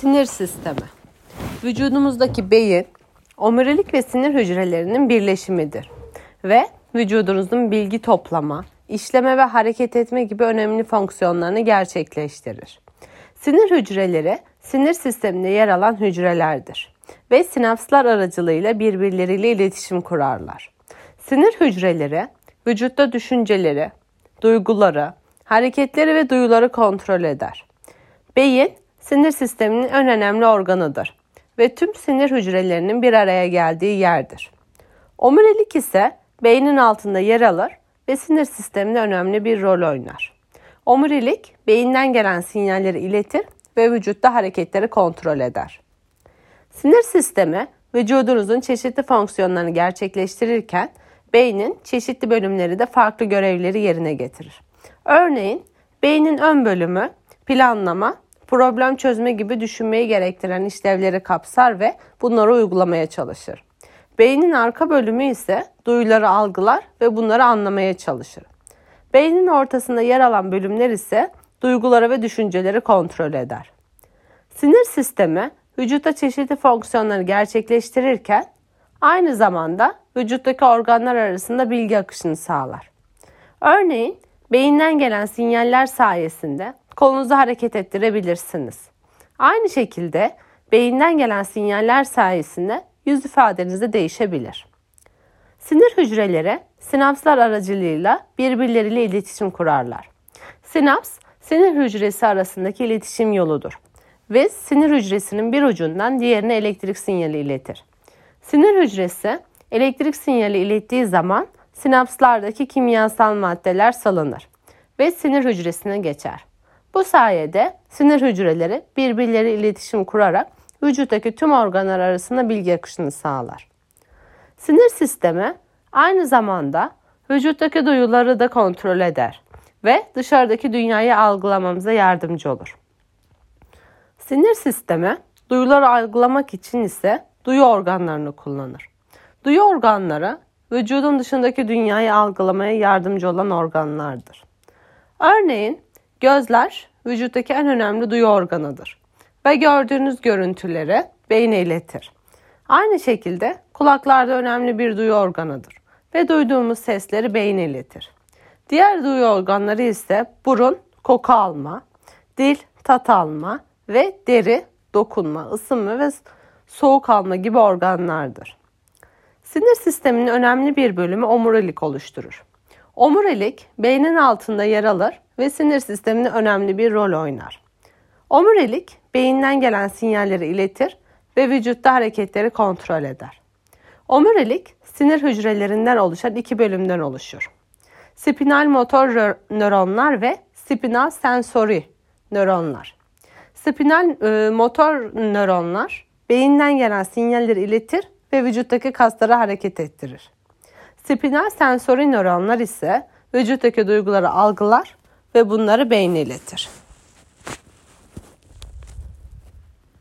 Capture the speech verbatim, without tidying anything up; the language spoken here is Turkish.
Sinir sistemi. Vücudumuzdaki beyin, omurilik ve sinir hücrelerinin birleşimidir ve vücudunuzun bilgi toplama, işleme ve hareket etme gibi önemli fonksiyonlarını gerçekleştirir. Sinir hücreleri, sinir sisteminde yer alan hücrelerdir ve sinapslar aracılığıyla birbirleriyle iletişim kurarlar. Sinir hücreleri, vücutta düşünceleri, duyguları, hareketleri ve duyuları kontrol eder. Beyin, sinir sisteminin en önemli organıdır ve tüm sinir hücrelerinin bir araya geldiği yerdir. Omurilik ise beynin altında yer alır ve sinir sisteminde önemli bir rol oynar. Omurilik, beyinden gelen sinyalleri iletir ve vücutta hareketleri kontrol eder. Sinir sistemi, vücudunuzun çeşitli fonksiyonlarını gerçekleştirirken, beynin çeşitli bölümleri de farklı görevleri yerine getirir. Örneğin, beynin ön bölümü, planlama, problem çözme gibi düşünmeyi gerektiren işlevleri kapsar ve bunları uygulamaya çalışır. Beynin arka bölümü ise duyuları algılar ve bunları anlamaya çalışır. Beynin ortasında yer alan bölümler ise duyguları ve düşünceleri kontrol eder. Sinir sistemi vücutta çeşitli fonksiyonları gerçekleştirirken aynı zamanda vücuttaki organlar arasında bilgi akışını sağlar. Örneğin beyinden gelen sinyaller sayesinde kolunuzu hareket ettirebilirsiniz. Aynı şekilde beyinden gelen sinyaller sayesinde yüz ifadeniz de değişebilir. Sinir hücreleri sinapslar aracılığıyla birbirleriyle iletişim kurarlar. Sinaps, sinir hücresi arasındaki iletişim yoludur ve sinir hücresinin bir ucundan diğerine elektrik sinyali iletir. Sinir hücresi elektrik sinyali ilettiği zaman sinapslardaki kimyasal maddeler salınır ve sinir hücresine geçer. Bu sayede sinir hücreleri birbirleriyle iletişim kurarak vücuttaki tüm organlar arasında bilgi akışını sağlar. Sinir sistemi aynı zamanda vücuttaki duyuları da kontrol eder ve dışarıdaki dünyayı algılamamıza yardımcı olur. Sinir sistemi duyuları algılamak için ise duyu organlarını kullanır. Duyu organları vücudun dışındaki dünyayı algılamaya yardımcı olan organlardır. Örneğin gözler vücuttaki en önemli duyu organıdır ve gördüğünüz görüntüleri beyne iletir. Aynı şekilde kulaklar da önemli bir duyu organıdır ve duyduğumuz sesleri beyne iletir. Diğer duyu organları ise burun, koku alma, dil, tat alma ve deri, dokunma, ısınma ve soğuk alma gibi organlardır. Sinir sisteminin önemli bir bölümü omurilik oluşturur. Omurilik beynin altında yer alır ve sinir sisteminde önemli bir rol oynar. Omurilik beyinden gelen sinyalleri iletir ve vücutta hareketleri kontrol eder. Omurilik sinir hücrelerinden oluşan iki bölümden oluşur. Spinal motor nöronlar ve spinal sensori nöronlar. Spinal e, motor nöronlar beyinden gelen sinyalleri iletir ve vücuttaki kasları hareket ettirir. Spinal sensori nöronlar ise vücuttaki duyguları algılar ve bunları beyne iletir.